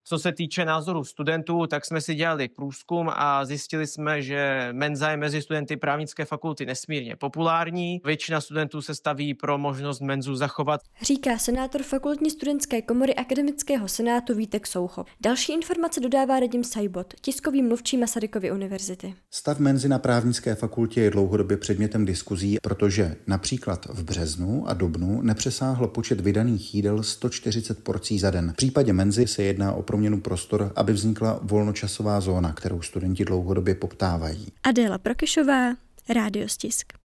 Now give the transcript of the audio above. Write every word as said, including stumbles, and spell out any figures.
Co se týče názoru studentů, tak jsme si dělali průzkum a zjistili jsme, že menza je mezi studenty právnické fakulty nesmírně populární. Většina studentů se staví pro možnost menzu zachovat. Říká senátor Fakultní studentské komory Akademického senátu Vítek Soucho. Další informace dodává Radim Sajbot, tiskový mluvčí Masarykovy univerzity. Stav menzy na právnické fakultě je dlouhodobě předmětem diskuzí, protože například v březnu a dubnu nepřesáhl počet vydaných jídel sto čtyřicet porcí za den. V případě menzy se jedná o proměnu prostor, aby vznikla volnočasová zóna, kterou studenti dlouhodobě poptávají. Adéla Prokešová, Rádio Stisk.